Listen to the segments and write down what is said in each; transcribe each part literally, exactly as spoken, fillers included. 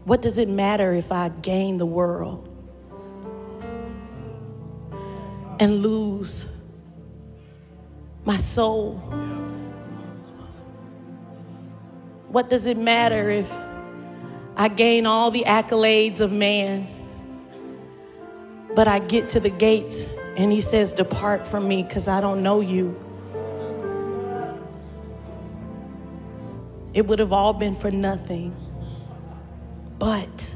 What does it matter if I gain the world and lose my soul? What does it matter if I gain all the accolades of man, but I get to the gates and he says, depart from me because I don't know you? It would have all been for nothing. But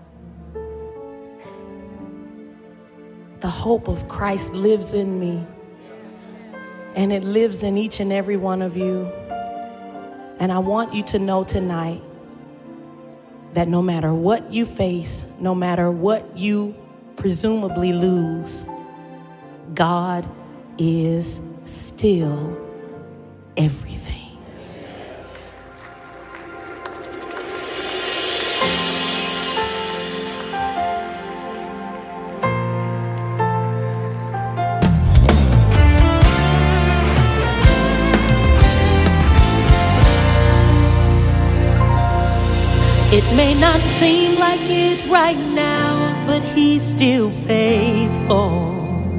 the hope of Christ lives in me, and it lives in each and every one of you. And I want you to know tonight that no matter what you face, no matter what you presumably lose, God is still everything. It may not seem like it right now, but he's still faithful.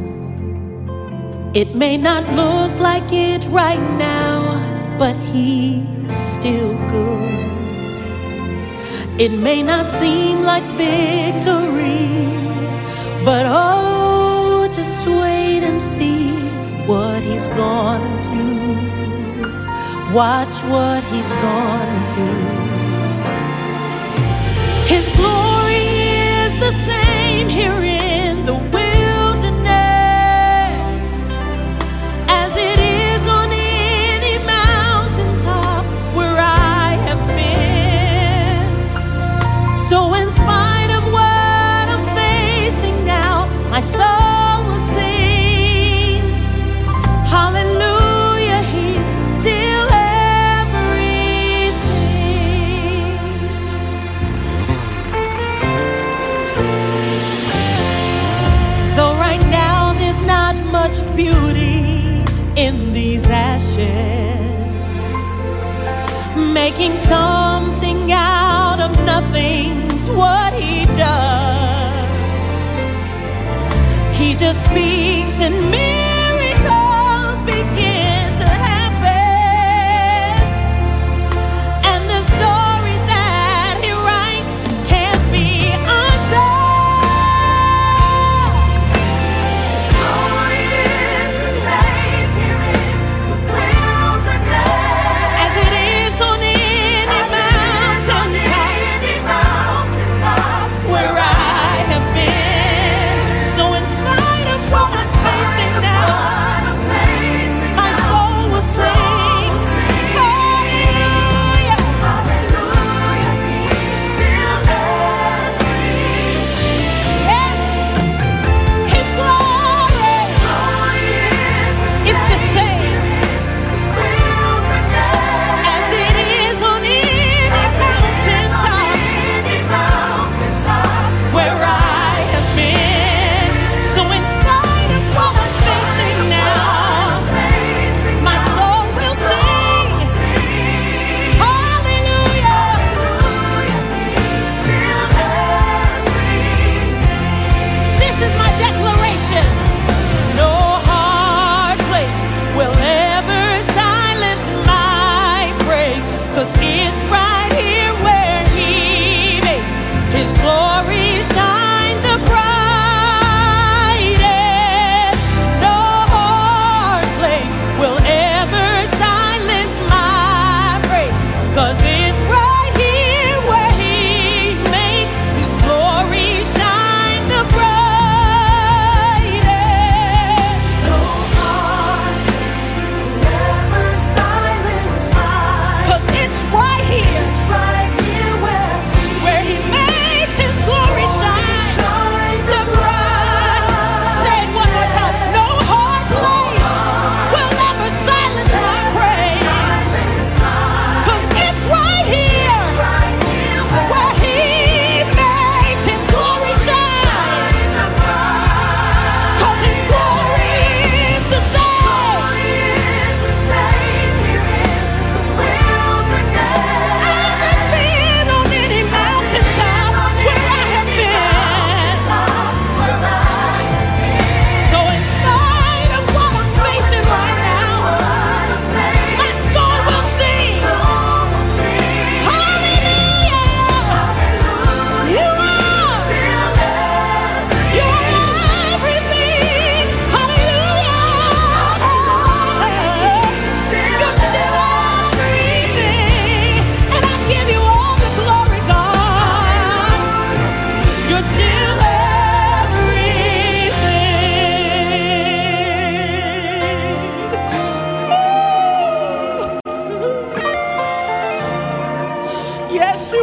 It may not look like it right now, but he's still good. It may not seem like victory, but oh, just wait and see what he's gonna do. Watch what he's gonna do. His glory is the same here in the wilderness as it is on any mountaintop where I have been. So in spite of what I'm facing now, my soul will sing hallelujah, he's still beauty in these ashes. Making something out of nothing's what he does. He just speaks and miracles begin to happen. And the story that he writes can't be undone. Where I have been. So in spite of what I'm facing now,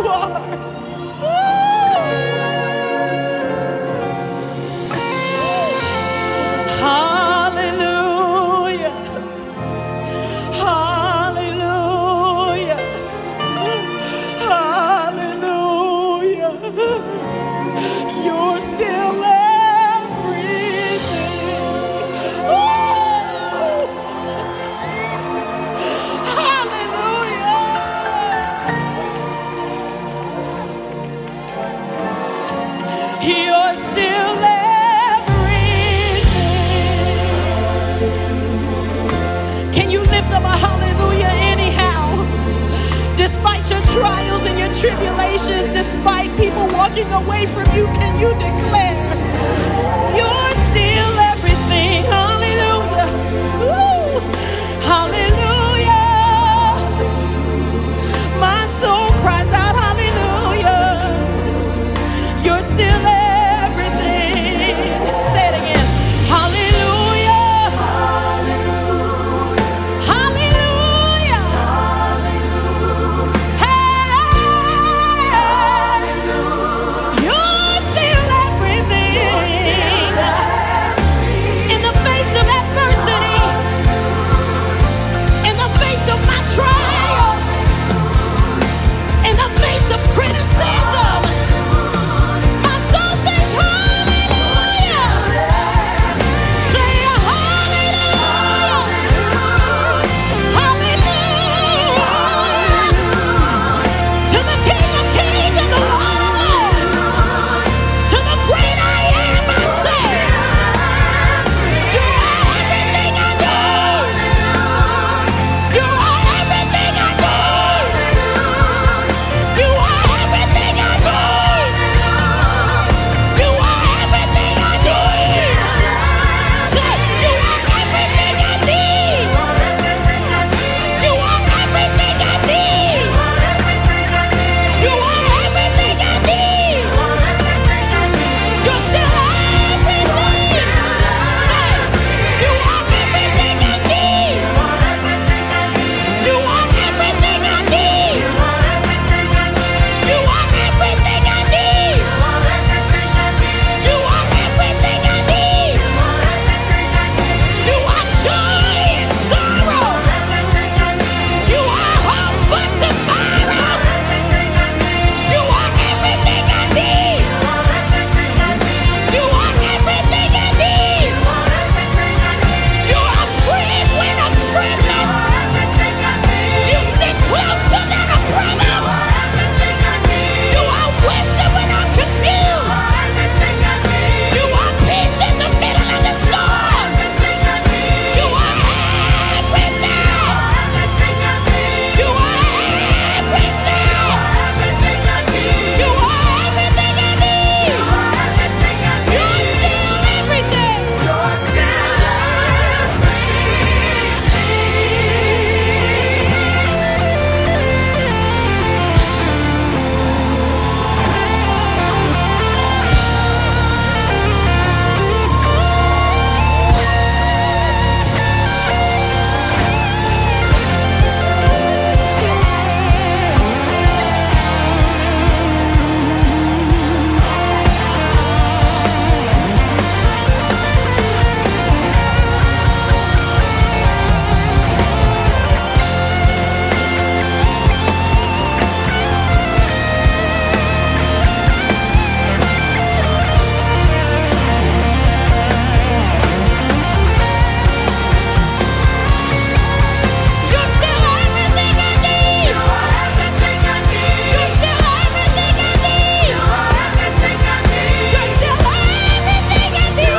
are. Hallelujah. Hallelujah. Hallelujah. You're still everything. Oh. Hallelujah. You're still everything. Can you lift up a hallelujah anyhow? Despite your trials and your tribulations, despite people walking away from you, can you declare you're still everything? Hallelujah. Woo. Hallelujah. My soul cries out hallelujah. You're still everything. Say it again. Hallelujah. Hallelujah. Hey, you're still everything. In the face of adversity, in the face of my trials, in the face of criticism, my soul says hallelujah. Say hallelujah. Hallelujah. To the King of Kings and the Lord of Lords, to the great I am, I say, you are everything I need. You are everything I need. You are everything I need. You are everything I need. Say, you are everything I need. You are everything I need. You are everything I need. You're still everything. Say, you are everything I need. You are everything I need. You are everything I need. You are everything I need. You are joy and sorrow. You are hope for tomorrow. You are everything I need. You are everything I need. You are free when I'm friendless. You stick closer than a brother. You are wisdom when I'm confused. You are peace in the middle of the storm. You are everything. You are everything. You are everything I need. You're still everything. You're still You're still everything I need. You're still everything I need. You're still everything I need.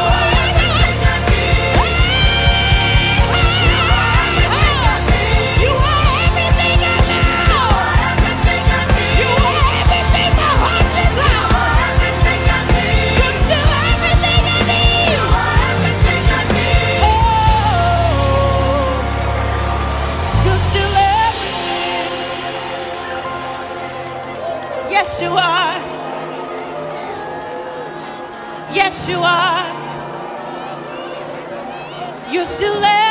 You are everything I love. You are everything my heart desires. You're still everything I need. Oh, you're still everything. Yes, you are. Yes, you are. You're still there.